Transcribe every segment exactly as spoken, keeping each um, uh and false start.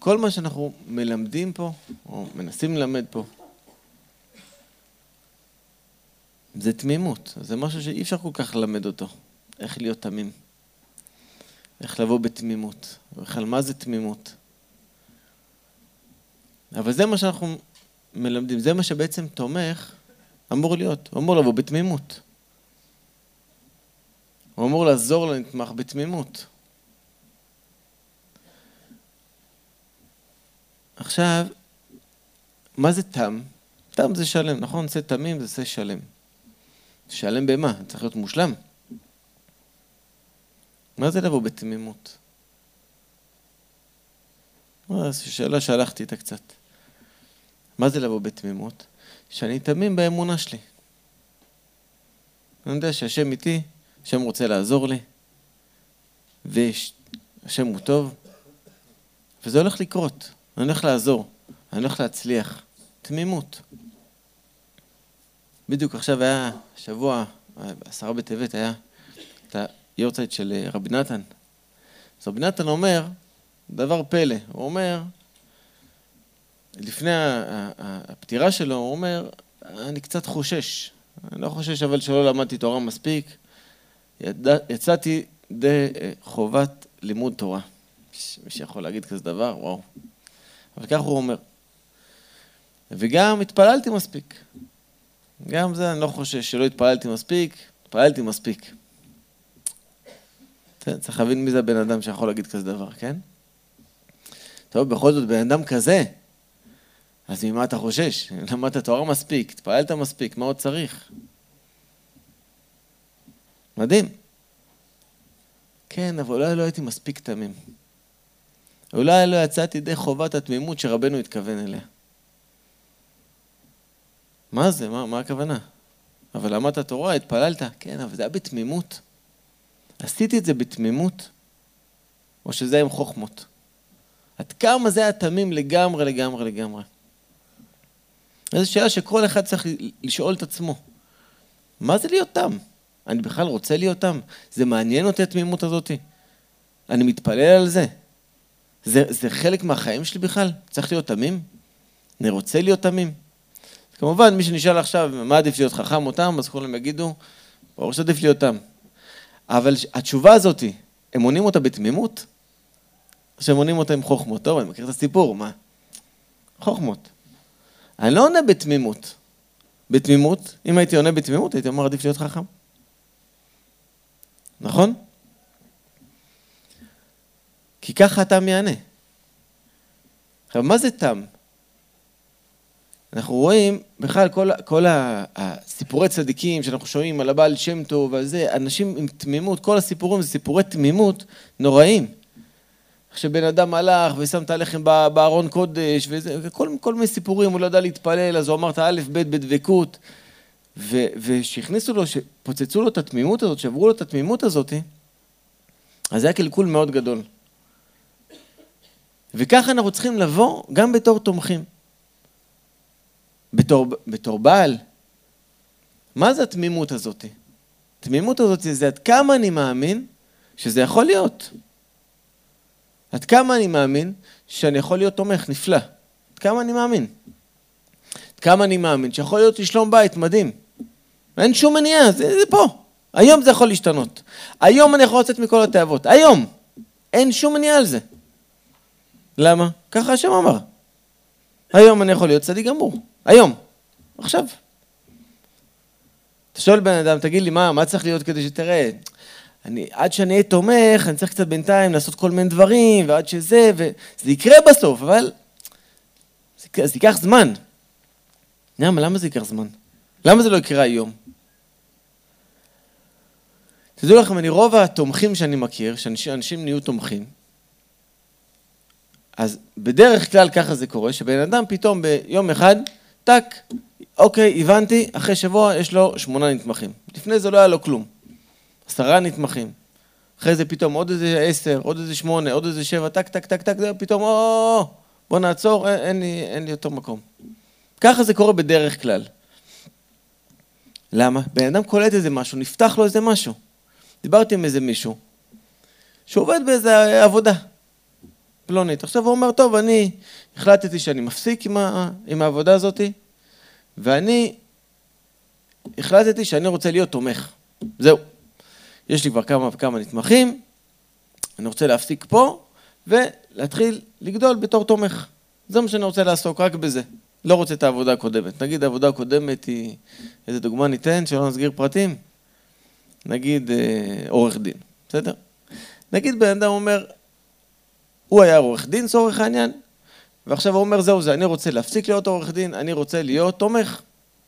כל מה שאנחנו מלמדים פה, או מנסים ללמד פה, זה תמימות. זה משהו שאי אפשר כל כך ללמד אותו. איך להיות תמים. איך לבוא בתמימות. בכלל, מה זה תמימות? אבל זה מה שאנחנו מלמדים. זה מה שבעצם תומך אמור להיות. הוא אמור לבוא בתמימות. הוא אמור לעזור לנתמך בתמימות. עכשיו, מה זה תם? תם זה שלם, נכון? זה תמים, זה זה שלם. שלם במה? צריך להיות מושלם. מה זה לבוא בתמימות? שאלה שהלכתי איתה קצת. מה זה לבוא בתמימות? שאני תמים באמונה שלי. אני יודע שהשם איתי, השם רוצה לעזור לי, והשם הוא טוב, וזה הולך לקרות. אני הולך לעזור, אני הולך להצליח. תמימות. בדיוק עכשיו היה שבוע, בעשרה בטבת היה את היורצייט של רבי נתן. אז רבי נתן אומר, דבר פלא, הוא אומר, לפני הפטירה שלו, הוא אומר, אני קצת חושש. אני לא חושש, אבל שלא למדתי תורה מספיק. יצאתי די חובת לימוד תורה. מי שיכול להגיד כזה דבר, וואו. אבל כך הוא אומר. וגם התפללתי מספיק. גם זה אני לא חושש שלא התפללתי מספיק, התפללתי מספיק. צריך להבין מי זה הבן אדם שיכול להגיד כזה דבר, כן? טוב, בכל זאת, בן אדם כזה, אז ממה אתה חושש? למדת תורה מספיק, התפללת מספיק, מה עוד צריך? מדהים. כן, אבל אולי לא הייתי מספיק תמים. אולי לא יצאתי די חובת התמימות שרבנו התכוון אליה. מה זה? מה, מה הכוונה? אבל למדת תורה, התפללת? כן, אבל זה היה בתמימות. עשיתי את זה בתמימות? או שזה עם חוכמות? עד כמה זה היה תמים לגמרי, לגמרי, לגמרי? זו שאלה שכל אחד צריך לשאול את עצמו. מה זה להיות תם? אני בכלל רוצה להיות תם? זה מעניין אותי התמימות הזאת? אני מתפלל על זה? זה, זה חלק מהחיים שלי בכלל? צריך להיות תמים? אני רוצה להיות תמים? כמובן, מי שנשאל עכשיו, מה עדיף להיות חכם או תם, אז כולם יגידו, ברור שעדיף להיות תם. אבל התשובה הזאת, הם עונים אותה בתמימות? או שהם עונים אותה עם חוכמות? טוב, אני מכיר את הסיפור, מה? חוכמות. אני לא עונה בתמימות. בתמימות, אם הייתי עונה בתמימות, הייתי אומר, עדיף להיות חכם. נכון? כי ככה התם יענה. עכשיו, מה זה תם? אנחנו רואים, בכלל, כל, כל הסיפורי צדיקים שאנחנו שומעים על הבעל שם טוב ועל זה, אנשים עם תמימות, כל הסיפורים זה סיפורי תמימות נוראים. כשבן אדם הלך ושם את הלחם בארון קודש, וזה, כל, כל מיני סיפורים, הוא לא ידע להתפלל, אז הוא אמר את האלף בית בדבקות, ו, ושהכניסו לו, שפוצצו לו את התמימות הזאת, שעברו לו את התמימות הזאת, אז זה היה קלקול מאוד גדול. וככה אנחנו צריכים לבוא גם בתור תומכים. בתור, בתור בעל. מה זה התמימות הזאת? התמימות הזאת זה עד כמה אני מאמין שזה יכול להיות. עד כמה אני מאמין שאני יכול להיות תומך, נפלא. עד כמה אני מאמין. עד כמה אני מאמין שיכול להיות לשלום בית, מדהים. אין שום מניעה, זה, זה פה. היום זה יכול להשתנות. היום אני יכול לצאת מכל התאבות. היום. אין שום מניעה על זה. למה? ככה השם אמר. היום אני יכול להיות צדיק גמור. היום. עכשיו. אתה שואל בן אדם, תגיד לי, מה, מה צריך להיות כדי שתראה? אני, עד שאני אהיה תומך, אני צריך קצת בינתיים לעשות כל מיני דברים, ועד שזה, וזה יקרה בסוף, אבל זה, זה ייקח זמן. למה, למה זה ייקח זמן? למה זה לא יקרה היום? תדעו לכם, אני רוב התומכים שאני מכיר, שאנשים נהיו תומכים, אז בדרך כלל ככה זה קורה, שבן אדם פתאום ביום אחד, טק, אוקיי, הבנתי, אחרי שבוע יש לו שמונה נתמכים. לפני זה לא היה לו כלום. עשרה נתמכים. אחרי זה פתאום עוד איזה עשר, עוד איזה שמונה, עוד איזה שבע, טק, טק, טק, טק, פתאום, או, בוא נעצור, אין, אין לי, אין לי יותר מקום. ככה זה קורה בדרך כלל. למה? בן אדם קולט איזה משהו, נפתח לו איזה משהו. דיברתי עם איזה מישהו, שעובד באיזה עבודה. פלונית. עכשיו הוא אומר, טוב, אני החלטתי שאני מפסיק עם, ה, עם העבודה הזאת, ואני החלטתי שאני רוצה להיות תומך. זהו. יש לי כבר כמה וכמה נתמכים, אני רוצה להפסיק פה, ולהתחיל לגדול בתור תומך. זה מה שאני רוצה לעסוק, רק בזה. לא רוצה את העבודה הקודמת. נגיד, העבודה הקודמת היא, איזה דוגמה ניתן, שלא נסגיר פרטים? נגיד, אה, עורך דין, בסדר? נגיד, בן אדם אומר, הוא היה עורך דין, צורך העניין, ועכשיו הוא אומר, זהו זה, אני רוצה להפסיק להיות עורך דין, אני רוצה להיות תומך.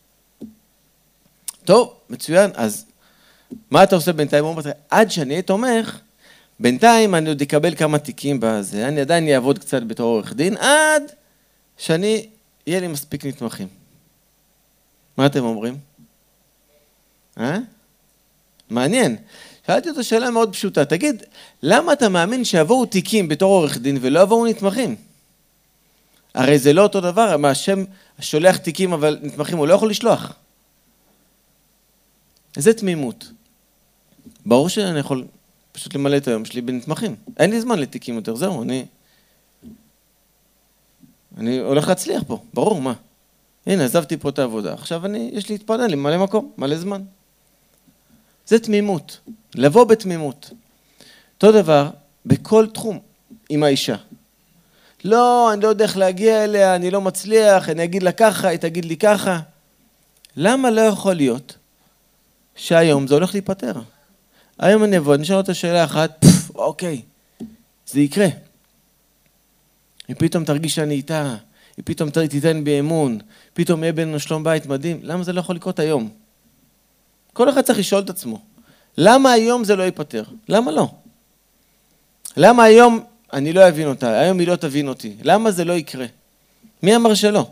טוב, מצוין, אז מה אתה עושה בינתיים? הוא אומר, עד שאני אהיה תומך, בינתיים אני עוד אקבל כמה תיקים בזה, אני עדיין אעבוד קצת בתור עורך דין, עד שאני, יהיה לי מספיק נתמכים. מה אתם אומרים? אה? מעניין. שאלתי אותו שאלה מאוד פשוטה, תגיד, למה אתה מאמין שיבואו תיקים בתור עורך דין ולא יבואו נתמכים? הרי זה לא אותו דבר, מה השם שולח תיקים אבל נתמכים הוא לא יכול לשלוח. זה תמימות. ברור שאני יכול פשוט למלא את היום שלי בנתמכים. אין לי זמן לתיקים יותר, זהו, אני... אני הולך להצליח פה, ברור, מה? הנה, עזבתי פה את העבודה, עכשיו אני, יש לי להתפלל עם מלא מקום, מלא זמן. זה תמימות, לבוא בתמימות. אותו דבר, בכל תחום, עם האישה. לא, אני לא יודע איך להגיע אליה, אני לא מצליח, אני אגיד לה ככה, היא תגיד לי ככה. למה לא יכול להיות שהיום זה הולך להיפטר? היום אני אבוא, אני אשאל אותה שאלה אחת, פף, אוקיי, זה יקרה. היא פתאום תרגיש שאני איתה, היא פתאום תיתן בי אמון, פתאום יהיה בינינו שלום בית מדהים. למה זה לא יכול לקרות היום? כל אחד צריך לשאול את עצמו. למה היום זה לא ייפטר? למה לא? למה היום אני לא אבין אותה? היום היא לא תבין אותי. למה זה לא יקרה? מי אמר שלא?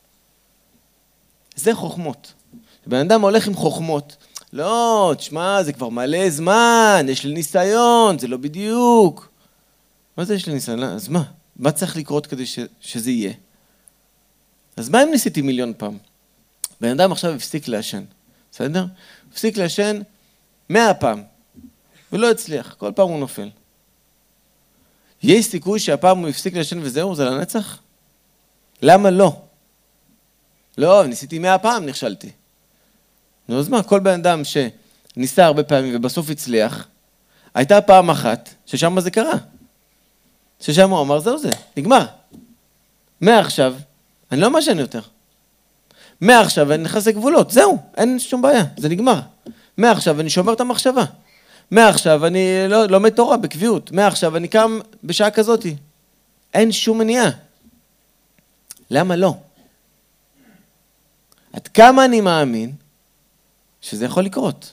זה חוכמות. בן אדם הולך עם חוכמות. לא, תשמע, זה כבר מלא זמן, יש לי ניסיון, זה לא בדיוק. מה זה יש לי ניסיון? אז מה? מה צריך לקרות כדי ש, שזה יהיה? אז מה אם ניסיתי מיליון פעם? בן אדם עכשיו הפסיק לעשן, בסדר? הפסיק לעשן מאה פעם, ולא הצליח, כל פעם הוא נופל. יש סיכוי שהפעם הוא הפסיק לעשן וזהו, זה לנצח? למה לא? לא, ניסיתי מאה פעם, נכשלתי. נו, אז מה, כל בן אדם שניסה הרבה פעמים ובסוף הצליח, הייתה פעם אחת ששם זה קרה. ששם הוא אמר, זהו זה, נגמר. מעכשיו, אני לא משנה יותר. מעכשיו אני נכנס לגבולות, זהו, אין שום בעיה, זה נגמר. מעכשיו אני שומר את המחשבה. מעכשיו אני לא, לומד תורה בקביעות. מעכשיו אני קם בשעה כזאת. אין שום מניעה. למה לא? עד כמה אני מאמין שזה יכול לקרות?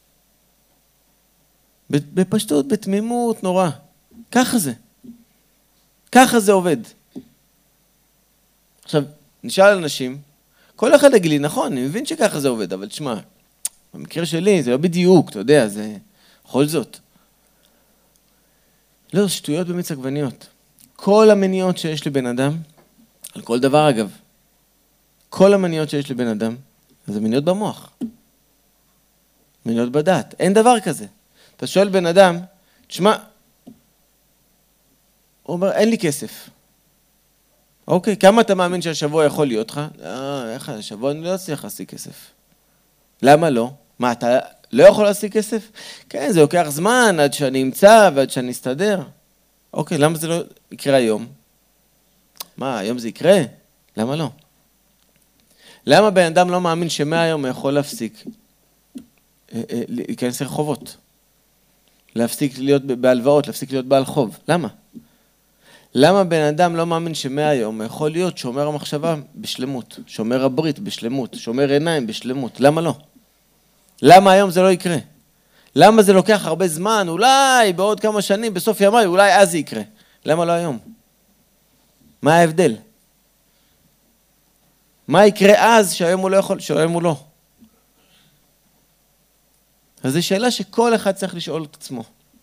בפשטות, בתמימות נורא. ככה זה. ככה זה עובד. עכשיו, נשאל על אנשים, כל אחד יגיד לי, נכון, אני מבין שככה זה עובד, אבל תשמע, במקרה שלי זה לא בדיוק, אתה יודע, זה בכל זאת. לא, שטויות במיץ עגבניות. כל המניעות שיש לבן אדם, על כל דבר אגב, כל המניעות שיש לבן אדם, זה מניעות במוח. מניעות בדעת. אין דבר כזה. אתה שואל בן אדם, תשמע, הוא אומר, אין לי כסף. אוקיי, כמה אתה מאמין שהשבוע יכול להיות לך? אה, איך, השבוע אני לא אצליח להשיג כסף. למה לא? מה, אתה לא יכול להשיג כסף? כן, זה לוקח זמן עד שאני אמצא ועד שאני אסתדר. אוקיי, למה זה לא יקרה היום? מה, היום זה יקרה? למה לא? למה בן אדם לא מאמין שמהיום הוא יכול להפסיק? להיכנס לרחובות. להפסיק להיות בהלוואות, להפסיק להיות בעל חוב. למה? למה בן אדם לא מאמין שמהיום יכול להיות שומר המחשבה בשלמות, שומר הברית בשלמות, שומר עיניים בשלמות? למה לא? למה היום זה לא יקרה? למה זה לוקח הרבה זמן? אולי בעוד כמה שנים, בסוף ימי, אולי אז זה יקרה. למה לא היום? מה ההבדל? מה יקרה אז שהיום הוא לא יכול, שהיום הוא לא? אז זו שאלה שכל אחד צריך לשאול את עצמו.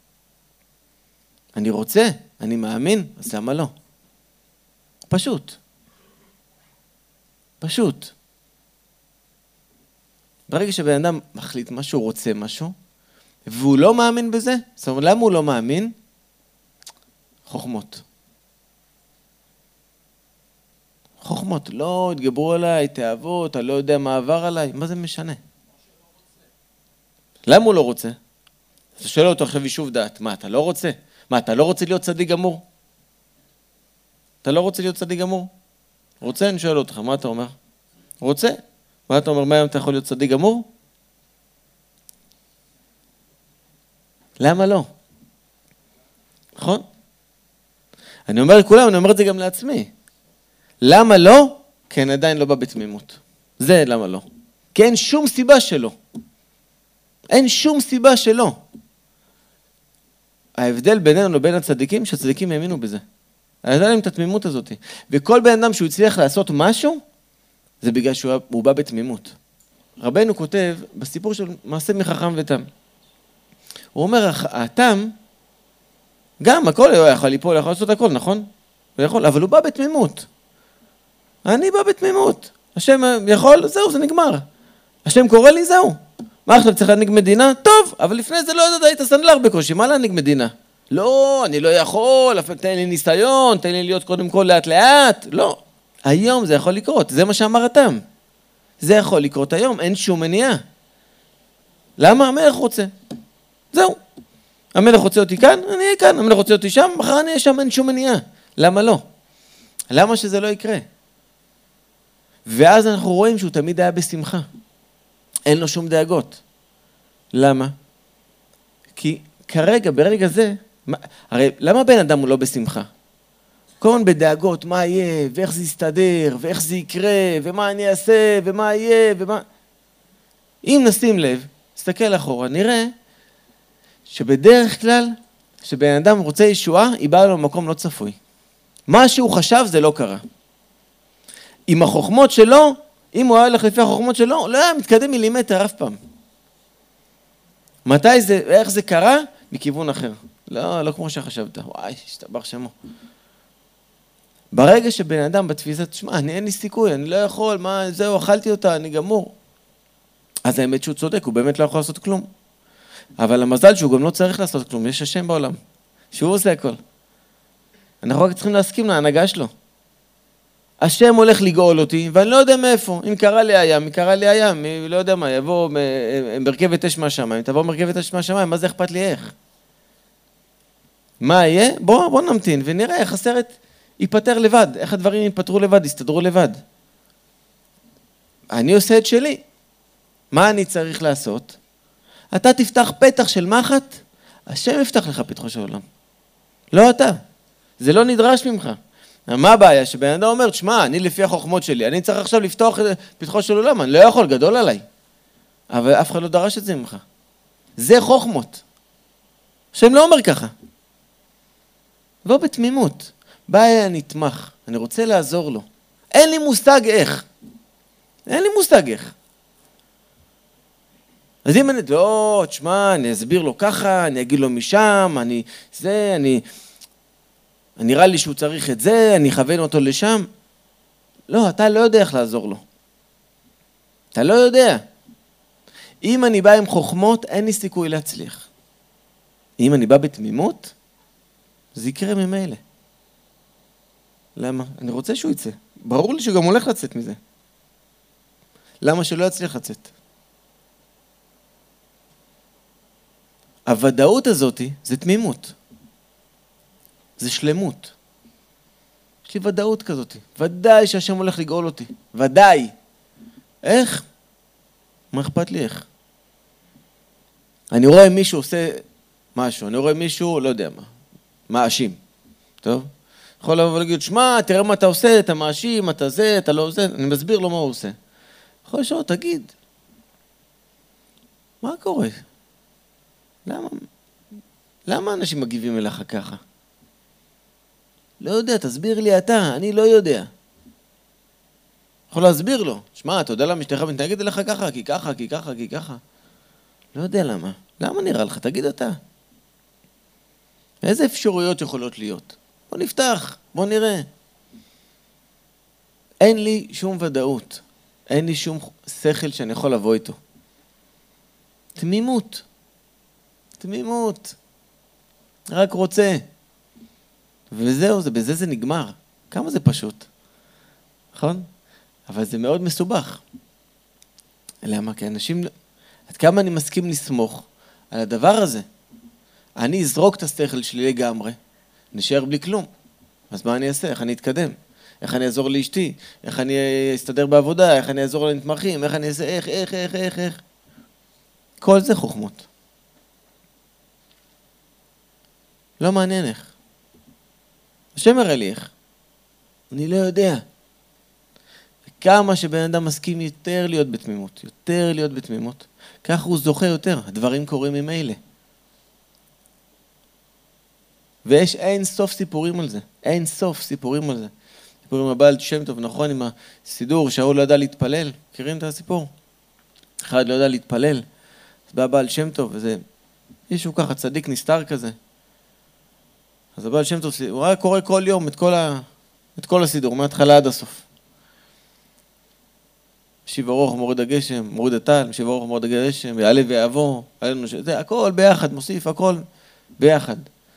אני רוצה, אני מאמין, אז למה לא? פשוט. פשוט. ברגע שבן אדם מחליט משהו, הוא רוצה משהו, והוא לא מאמין בזה, זאת אומרת, למה הוא לא מאמין? חוכמות. חוכמות, לא התגברו עליי, תאוות, אני לא יודע מה עבר עליי, מה זה משנה? למה הוא לא רוצה? אתה שואל אותו עכשיו יישוב דעת, מה, אתה לא רוצה? מה, אתה לא רוצה להיות צדיק גמור? אתה לא רוצה להיות צדיק גמור? רוצה? אני שואל אותך, מה אתה אומר? רוצה? מה אתה אומר, מה היום אתה יכול להיות צדיק גמור? למה לא? נכון? אני אומר לכולם, אני אומר את זה גם לעצמי. למה לא? כי אני עדיין לא בא בתמימות. זה למה לא. כי אין שום סיבה שלא. אין שום סיבה שלא. ההבדל בינינו לבין הצדיקים, שהצדיקים האמינו בזה. ההבדל עם את התמימות הזאת. וכל בן אדם שהוא הצליח לעשות משהו, זה בגלל שהוא בא בתמימות. רבנו כותב בסיפור של מעשה מחכם ותם. הוא אומר, התם, גם הכל הוא יכול ליפול, יכול לעשות הכל, נכון? הוא יכול, אבל הוא בא בתמימות. אני בא בתמימות. השם יכול, זהו, זה נגמר. השם קורא לי, זהו. מה עכשיו צריך להנהיג מדינה? טוב, אבל לפני זה לא יודעת, היית סנדלר בקושי, מה להנהיג מדינה? לא, אני לא יכול, תן לי ניסיון, תן לי להיות קודם כל לאט לאט. לא, היום זה יכול לקרות, זה מה שאמר התם. זה יכול לקרות היום, אין שום מניעה. למה? המלך רוצה. זהו. המלך רוצה אותי כאן, אני אהיה כאן. המלך רוצה אותי שם, מחר אני אהיה שם, אין שום מניעה. למה לא? למה שזה לא יקרה? ואז אנחנו רואים שהוא תמיד היה בשמחה. אין לו שום דאגות. למה? כי כרגע, ברגע זה, מה, הרי למה בן אדם הוא לא בשמחה? כל הזמן בדאגות, מה יהיה, ואיך זה יסתדר, ואיך זה יקרה, ומה אני אעשה, ומה יהיה, ומה... אם נשים לב, נסתכל אחורה, נראה שבדרך כלל, שבן אדם רוצה ישועה, היא באה לו במקום לא צפוי. מה שהוא חשב זה לא קרה. עם החוכמות שלו, אם הוא היה הולך לפי החוכמות שלו, לא היה מתקדם מילימטר אף פעם. מתי זה, איך זה קרה? מכיוון אחר. לא, לא כמו שחשבת. וואי, השתבח שמו. ברגע שבן אדם בתפיסה, תשמע, אני אין לי סיכוי, אני לא יכול, מה, זהו, אכלתי אותה, אני גמור. אז האמת שהוא צודק, הוא באמת לא יכול לעשות כלום. אבל המזל שהוא גם לא צריך לעשות כלום, יש השם בעולם, שהוא עושה הכל. אנחנו רק צריכים להסכים להנהגה שלו. השם הולך לגאול אותי, ואני לא יודע מאיפה. אם קרה לי הים, אם קרה לי הים, אני לא יודע מה, יבוא מרכבת אש מהשמיים, תבוא מרכבת אש מהשמיים, מה זה אכפת לי איך? מה יהיה? בוא, בוא נמתין ונראה איך הסרט ייפטר לבד, איך הדברים ייפטרו לבד, יסתדרו לבד. אני עושה את שלי. מה אני צריך לעשות? אתה תפתח פתח של מחט, השם יפתח לך פתחו של עולם. לא אתה. זה לא נדרש ממך. מה הבעיה? שבן אדם אומר, תשמע, אני לפי החוכמות שלי, אני צריך עכשיו לפתוח פתחו של עולם, אני לא יכול, גדול עליי. אבל אף אחד לא דרש את זה ממך. זה חוכמות. השם לא אומר ככה. לא בתמימות. בא אליי נתמך, אני רוצה לעזור לו. אין לי מושג איך. אין לי מושג איך. אז אם אני, לא, תשמע, אני אסביר לו ככה, אני אגיד לו משם, אני, זה, אני, אני נראה לי שהוא צריך את זה, אני אכוון אותו לשם. לא, אתה לא יודע איך לעזור לו. אתה לא יודע. אם אני בא עם חוכמות, אין לי סיכוי להצליח. אם אני בא בתמימות, זה יקרה ממילא. למה? אני רוצה שהוא יצא. ברור לי שגם הולך לצאת מזה. למה שלא יצליח לצאת? הוודאות הזאת זה תמימות. זה שלמות. יש לי ודאות כזאת. ודאי שהשם הולך לגאול אותי. ודאי. איך? מה אכפת לי איך? אני רואה מישהו עושה משהו, אני רואה מישהו, לא יודע מה, מאשים. טוב? יכול לבוא ולהגיד, שמע, תראה מה אתה עושה, אתה מאשים, אתה זה, אתה לא עושה, אני מסביר לו מה הוא עושה. יכול לשאול, תגיד, מה קורה? למה, למה אנשים מגיבים אליך ככה? לא יודע, תסביר לי אתה, אני לא יודע. יכול להסביר לו, שמע, אתה יודע למה אשתך מתנגד אליך ככה, כי ככה, כי ככה, כי ככה. לא יודע למה. למה נראה לך? תגיד אתה. איזה אפשרויות יכולות להיות? בוא נפתח, בוא נראה. אין לי שום ודאות. אין לי שום שכל שאני יכול לבוא איתו. תמימות. תמימות. רק רוצה. וזהו, זה, בזה זה נגמר. כמה זה פשוט. נכון? אבל זה מאוד מסובך. למה? כי אנשים, עד כמה אני מסכים לסמוך על הדבר הזה? אני אזרוק את השכל שלי לגמרי, נשאר בלי כלום. אז מה אני אעשה? איך אני אתקדם? איך אני אעזור לאשתי? איך אני אסתדר בעבודה? איך אני אעזור לנתמכים? איך אני אעשה? איך, איך, איך, איך, איך? כל זה חוכמות. לא מעניין איך. השם מראה לי איך. אני לא יודע. וכמה שבן אדם מסכים יותר להיות בתמימות, יותר להיות בתמימות, כך הוא זוכה יותר. הדברים קורים ממילא. ויש אין סוף סיפורים על זה. אין סוף סיפורים על זה. סיפורים הבעל שם טוב, נכון, עם הסידור, שאול לא ידע להתפלל. מכירים את הסיפור? אחד לא ידע להתפלל. אז בא בעל שם טוב, וזה מישהו ככה צדיק נסתר כזה. אז הבעל שם טוב, הוא היה קורא כל יום את כל, ה... את כל הסידור, מההתחלה עד הסוף. משיב ארוך מוריד הגשם, מוריד הטל, משיב ארוך מוריד הגשם, יעלה ויעבור, זה הכל ביחד, מוסיף הכל ביחד.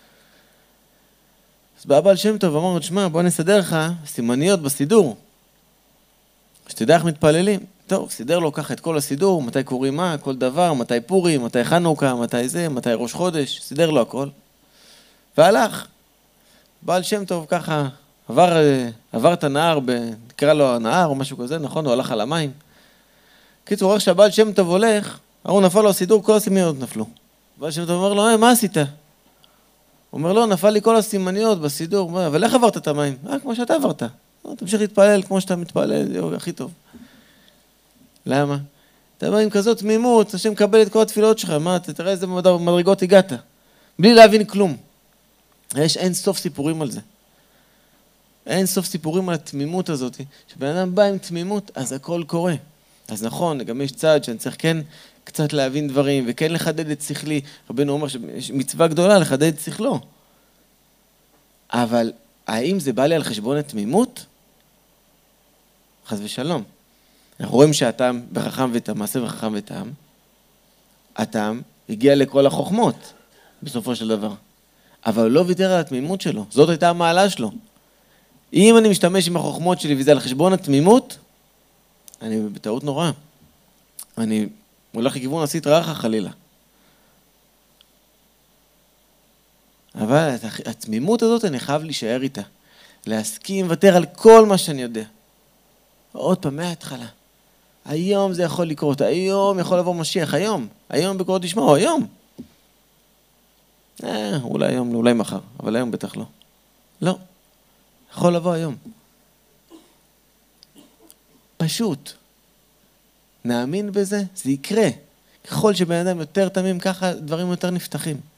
אז בא בעל שם טוב, אמר לו, תשמע, בוא נסדר לך סימניות בסידור. שתדע איך מתפללים. טוב, סידר לו ככה את כל הסידור, מתי קוראים מה, כל דבר, מתי פורים, מתי חנוכה, מתי זה, מתי ראש חודש, סידר לו הכל. והלך. בעל שם טוב ככה, עבר, עבר את הנהר, נקרא לו הנהר או משהו כזה, נכון? הוא הלך על המים. קיצור, רק שהבעל שם טוב הולך, הוא נפל לו הסידור, כל הסימניות נפלו. בעל שם טוב אומר לו, אה, מה עשית? הוא אומר לו, נפל לי כל הסימניות בסידור, אבל איך עברת את המים? אה, כמו שאתה עברת. תמשיך להתפלל כמו שאתה מתפלל, זה הכי טוב. למה? אתה בא עם כזאת תמימות, השם מקבל את כל התפילות שלך, מה, תראה איזה מדרגות הגעת. בלי להבין כלום. יש אין סוף סיפורים על זה. אין סוף סיפורים על התמימות הזאת. כשבן אדם בא עם תמימות, אז הכל קורה. אז נכון, גם יש צעד שאני צריך כן קצת להבין דברים, וכן לחדד את שכלי. רבנו אומר שיש מצווה גדולה לחדד את שכלו. אבל האם זה בא לי על חשבון התמימות? חס ושלום. אנחנו רואים שהטעם בחכם וטעם, מעשה בחכם וטעם, הטעם הגיע לכל החוכמות, בסופו של דבר. אבל הוא לא ויתר על התמימות שלו. זאת הייתה המעלה שלו. אם אני משתמש עם החוכמות שלי וזה על חשבון התמימות, אני בטעות נוראה. אני הולך לכיוון עשית רעך חלילה. אבל התמימות הזאת אני חייב להישאר איתה. להסכים, לוותר על כל מה שאני יודע. עוד פעם, מההתחלה. היום זה יכול לקרות, היום יכול לבוא משיח, היום. היום בקורות תשמעו, היום. אה, אולי היום, אולי מחר, אבל היום בטח לא. לא. יכול לבוא היום. פשוט. נאמין בזה, זה יקרה. ככל שבן אדם יותר תמים, ככה דברים יותר נפתחים.